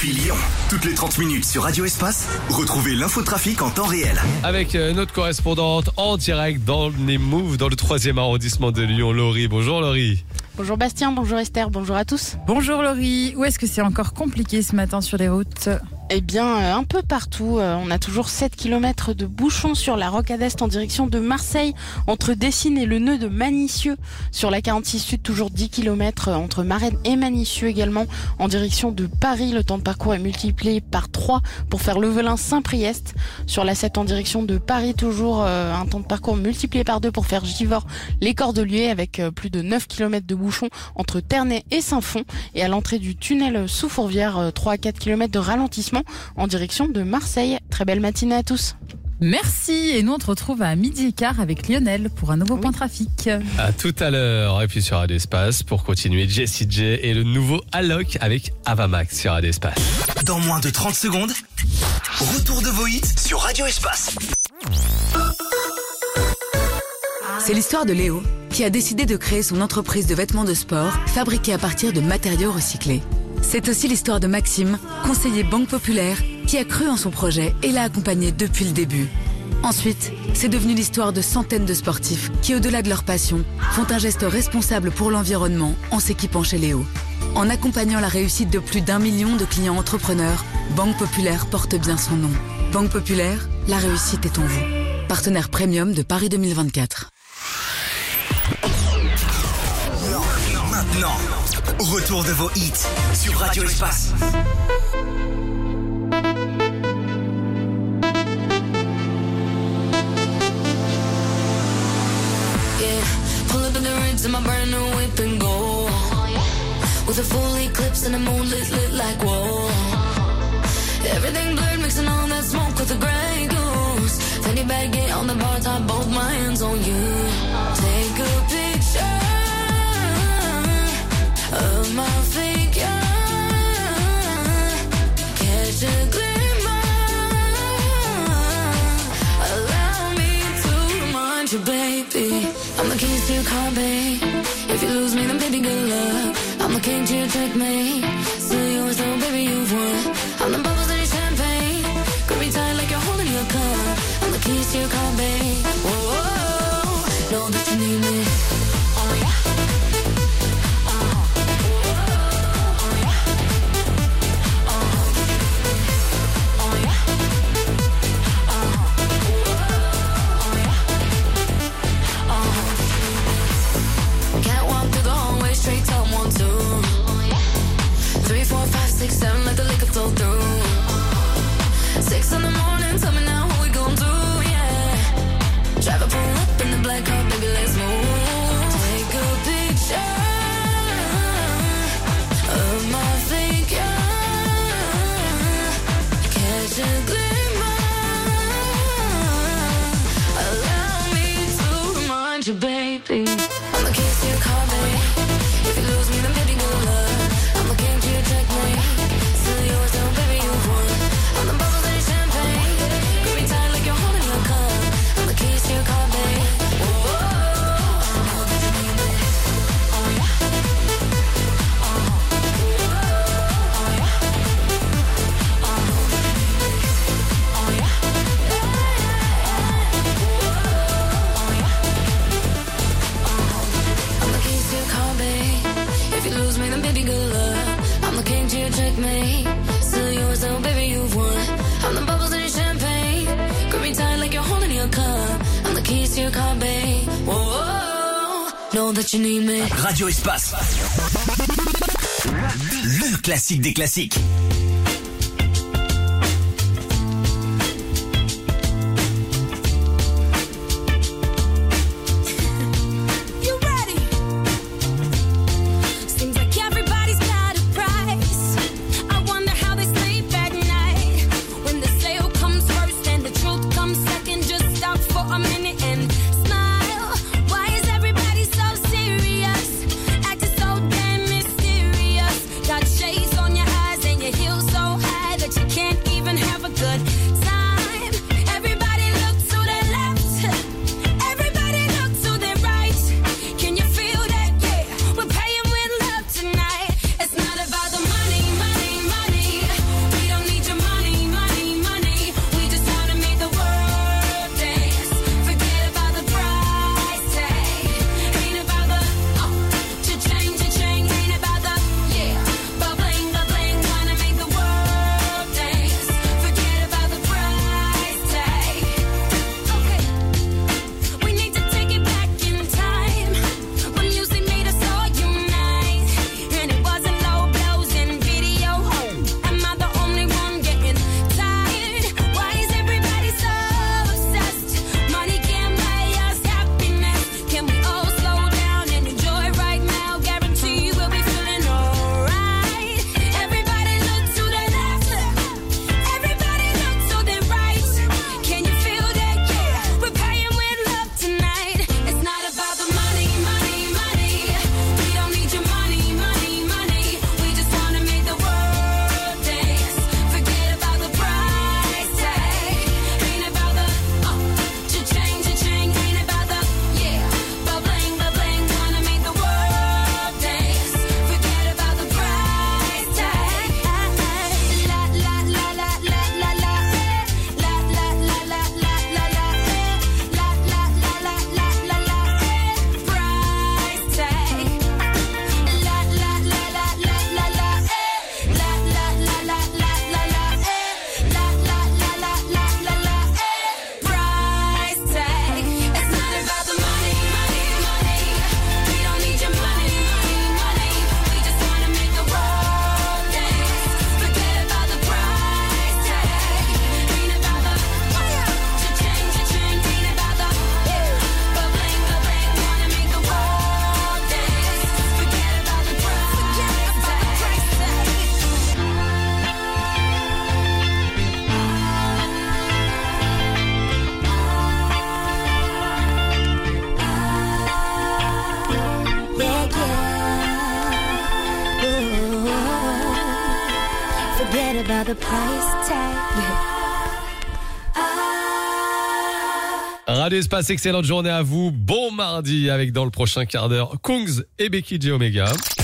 Depuis Lyon, toutes les 30 minutes sur Radio Espace, retrouvez l'infotrafic en temps réel. Avec notre correspondante en direct dans les Mouves, dans le 3e arrondissement de Lyon, Laurie. Bonjour Laurie. Bonjour Bastien, bonjour Esther, bonjour à tous. Bonjour Laurie, où est-ce que c'est encore compliqué ce matin sur les routes ? Eh bien, un peu partout. On a toujours 7 km de bouchons sur la rocade Est en direction de Marseille, entre Dessines et le nœud de Manicieux. Sur la 46 Sud, toujours 10 km entre Marennes et Manicieux également, en direction de Paris. Le temps de parcours est multiplié par 3 pour faire le Velin-Saint-Priest. Sur la 7 en direction de Paris, toujours un temps de parcours multiplié par 2 pour faire Givors, les Cordeliers, avec plus de 9 km de bouchons entre Ternay et Saint-Fond. Et à l'entrée du tunnel sous Fourvière, 3 à 4 km de ralentissement en direction de Marseille. Très belle matinée à tous. Merci, et nous on te retrouve à 12h15 avec Lionel pour un nouveau point trafic. À tout à l'heure, et puis sur Radio Espace pour continuer Jessie J et le nouveau Alok avec Avamax sur Radio Espace. Dans moins de 30 secondes, retour de vos hits sur Radio Espace. C'est l'histoire de Léo, qui a décidé de créer son entreprise de vêtements de sport fabriqués à partir de matériaux recyclés. C'est aussi l'histoire de Maxime, conseiller Banque Populaire, qui a cru en son projet et l'a accompagné depuis le début. Ensuite, c'est devenu l'histoire de centaines de sportifs qui, au-delà de leur passion, font un geste responsable pour l'environnement en s'équipant chez Léo. En accompagnant la réussite de plus d'1 million de clients entrepreneurs, Banque Populaire porte bien son nom. Banque Populaire, la réussite est en vous. Partenaire premium de Paris 2024. Maintenant, retour de vos hits sur Radio Espace. Pull up in the rinse in my brand new whip and go. With a full eclipse and the moon lit like whoa. Everything blurred, mixing all that smoke with the Grey Goose. Fanny baggy on the bar top, both my hands on you. Take a picture of my figure. Catch a glimmer. Allow me to remind you, baby. I'm the keys to your car, babe. If you lose me, then baby, good luck. I'm the king to your checkmate. Still yours, though, baby, you've won. I'm the bubbles in your champagne. Grip me tight like you're holding your cup. I'm the keys to your car, babe. Whoa, whoa, whoa. Know that you need me. Oh, yeah. Straight top 1, 2, 3, 4, 5, 6, 7, let the liquor flow through. 6 in the morning, tell me now what we gon' do, yeah. Drive a pull up in the black car, baby, let's move. Take a picture of my figure. Catch a glimmer. Allow me to remind you, baby. I'm the keys to your car, baby. If you lose me, then baby, good luck. I'm the king to your checkmate. Still yours, though, baby, you've won. I'm the bubbles in your champagne. Grip me tight like you're holding your cup. I'm the keys to your car, babe. Whoa, whoa, whoa. Know that you need me. Oh, yeah. Oh, yeah. Oh, know that you need me. Oh, yeah. Oh, yeah. I'm the keys to your car, babe. If you lose me, then baby, good luck. I'm the king to your checkmate. Still yours, though, baby, you've won. I'm the bubbles in your champagne. Grip me tight like you're holding your cup. I'm the keys to your car, babe. Whoa, whoa, know that you need me. Radio Espace. Le classique des classiques. Shades on your eyes and your hips. forget about the price tag. Radio Espace, excellente journée à vous. Bon mardi avec dans le prochain quart d'heure Kungs et Becky J Omega.